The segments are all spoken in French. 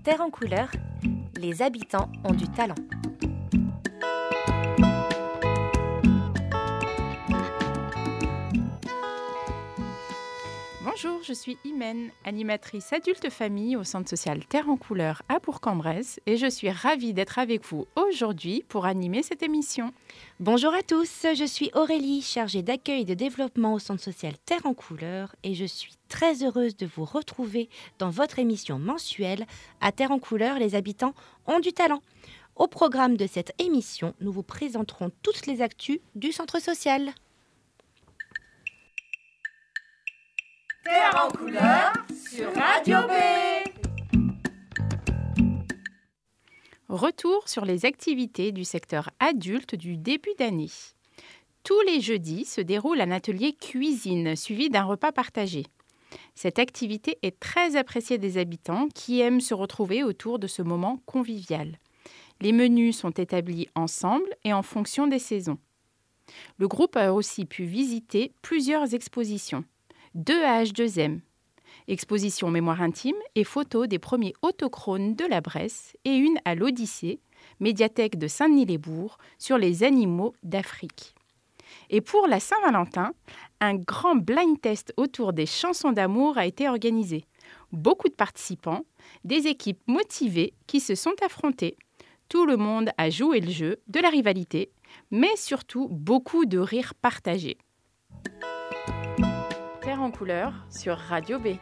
Terre en couleur, les habitants ont du talent. Bonjour, je suis Imen, animatrice adulte famille au Centre social Terre en couleur à Bourg-en-Bresse et je suis ravie d'être avec vous aujourd'hui pour animer cette émission. Bonjour à tous, je suis Aurélie, chargée d'accueil et de développement au Centre social Terre en couleur et je suis très heureuse de vous retrouver dans votre émission mensuelle à Terre en couleur, les habitants ont du talent. Au programme de cette émission, nous vous présenterons toutes les actus du centre social. Terre en couleur sur Radio B. Retour sur les activités du secteur adulte du début d'année. Tous les jeudis se déroule un atelier cuisine suivi d'un repas partagé. Cette activité est très appréciée des habitants qui aiment se retrouver autour de ce moment convivial. Les menus sont établis ensemble et en fonction des saisons. Le groupe a aussi pu visiter plusieurs expositions. 2 à H2M, exposition mémoire intime et photos des premiers autochrones de la Bresse et une à l'Odyssée, médiathèque de Saint-Denis-les-Bourgs, sur les animaux d'Afrique. Et pour la Saint-Valentin, un grand blind test autour des chansons d'amour a été organisé. Beaucoup de participants, des équipes motivées qui se sont affrontées. Tout le monde a joué le jeu, de la rivalité, mais surtout beaucoup de rires partagés. Terre en couleur sur Radio B.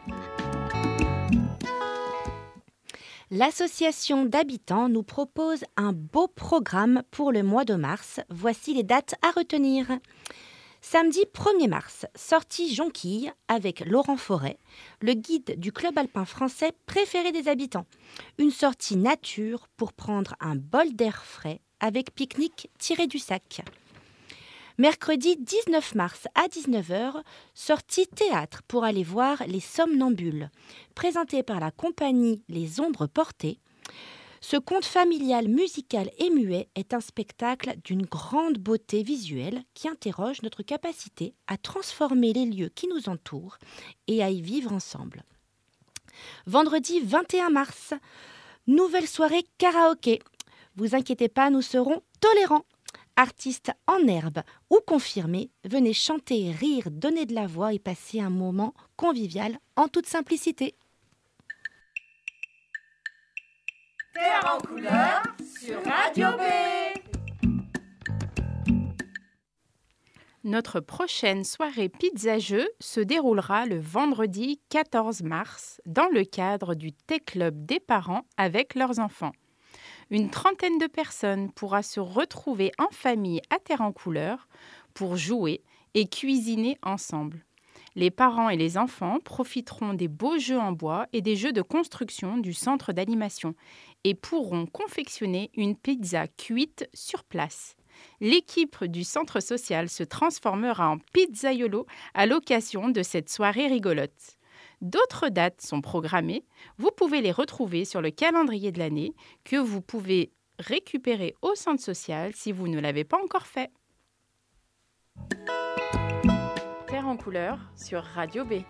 L'association d'habitants nous propose un beau programme pour le mois de mars. Voici les dates à retenir. Samedi 1er mars, sortie Jonquille avec Laurent Forêt, le guide du club alpin français préféré des habitants. Une sortie nature pour prendre un bol d'air frais avec pique-nique tiré du sac. Mercredi 19 mars à 19h, sortie théâtre pour aller voir Les Somnambules, présenté par la compagnie Les Ombres Portées. Ce conte familial, musical et muet est un spectacle d'une grande beauté visuelle qui interroge notre capacité à transformer les lieux qui nous entourent et à y vivre ensemble. Vendredi 21 mars, nouvelle soirée karaoké. Vous inquiétez pas, nous serons tolérants. Artistes en herbe ou confirmés, venez chanter, rire, donner de la voix et passer un moment convivial en toute simplicité. Terre en couleur sur Radio B. Notre prochaine soirée pizza-jeu se déroulera le vendredi 14 mars dans le cadre du Thé Club des parents avec leurs enfants. Une trentaine de personnes pourra se retrouver en famille à Terre en couleur pour jouer et cuisiner ensemble. Les parents et les enfants profiteront des beaux jeux en bois et des jeux de construction du centre d'animation et pourront confectionner une pizza cuite sur place. L'équipe du centre social se transformera en pizzaiolo à l'occasion de cette soirée rigolote. D'autres dates sont programmées. Vous pouvez les retrouver sur le calendrier de l'année que vous pouvez récupérer au centre social si vous ne l'avez pas encore fait. Terre en couleur sur Radio B.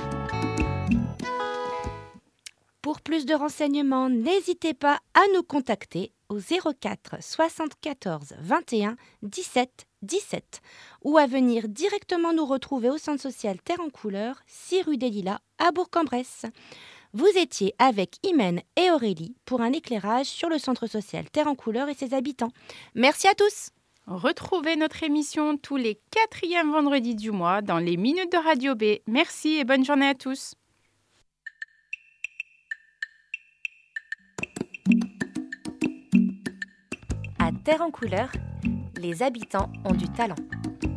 Pour plus de renseignements, n'hésitez pas à nous contacter au 04 74 21 17 17 ou à venir directement nous retrouver au centre social Terre en couleur, 6 rue des Lilas à Bourg-en-Bresse. Vous étiez avec Imen et Aurélie pour un éclairage sur le centre social Terre en couleur et ses habitants. Merci à tous. Retrouvez notre émission tous les 4e vendredis du mois dans les Minutes de Radio B. Merci et bonne journée à tous. À Terre en couleur, les habitants ont du talent.